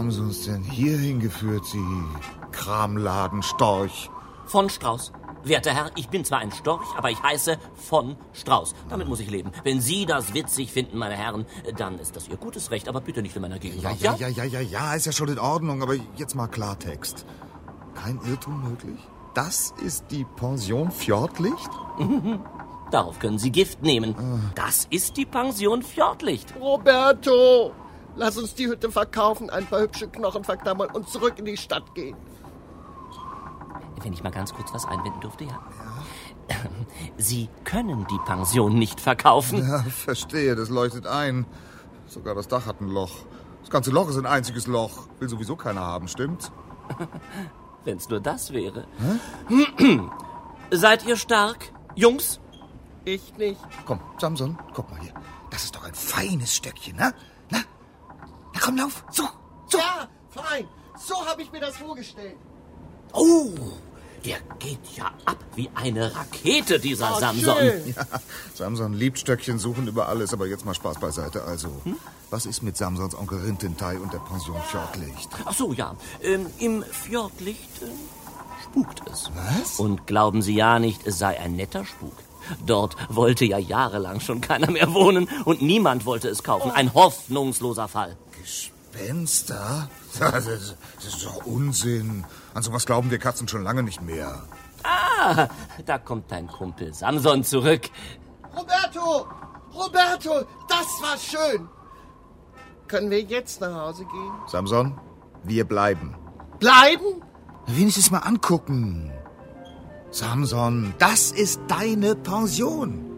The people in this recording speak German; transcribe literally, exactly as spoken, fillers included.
haben sie uns denn hier hingeführt, Sie Kramladenstorch? Von Strauß. Werter Herr, ich bin zwar ein Storch, aber ich heiße von Strauß. Damit muss ich leben. Wenn Sie das witzig finden, meine Herren, dann ist das Ihr gutes Recht, aber bitte nicht in meiner Gegenwart. Ja, ja, ja, ja, ja, ja, ist ja schon in Ordnung, aber jetzt mal Klartext. Kein Irrtum möglich? Das ist die Pension Fjordlicht? Darauf können Sie Gift nehmen. Das ist die Pension Fjordlicht. Roberto, lass uns die Hütte verkaufen, ein paar hübsche Knochen verknabbern und zurück in die Stadt gehen. Wenn ich mal ganz kurz was einwenden dürfte, ja? ja. Sie können die Pension nicht verkaufen. Ja, verstehe, das leuchtet ein. Sogar das Dach hat ein Loch. Das ganze Loch ist ein einziges Loch. Will sowieso keiner haben, stimmt's? Wenn's nur das wäre. Hä? Seid ihr stark, Jungs? Ich nicht. Komm, Samson, guck mal hier. Das ist doch ein feines Stöckchen, ne? Na? Na komm, lauf. So, so. Ja, fein. So habe ich mir das vorgestellt. Oh, der geht ja ab wie eine Rakete, dieser Oh, Samson. schön. Ja, Samson liebt Stöckchen suchen über alles, aber jetzt mal Spaß beiseite. Also, hm? Was ist mit Samsons Onkel Rintintai und der Pension Fjordlicht? Ach so, ja. Ähm, Im Fjordlicht äh, spukt es. Was? Und glauben Sie ja nicht, es sei ein netter Spuk. Dort wollte ja jahrelang schon keiner mehr wohnen und niemand wollte es kaufen. Ein hoffnungsloser Fall. Gespenster? Das ist, das ist doch Unsinn. An sowas glauben wir Katzen schon lange nicht mehr. Ah, da kommt dein Kumpel Samson zurück. Roberto! Roberto, das war schön. Können wir jetzt nach Hause gehen? Samson, wir bleiben. Bleiben? Wenigstens mal angucken. Samson, das ist deine Pension.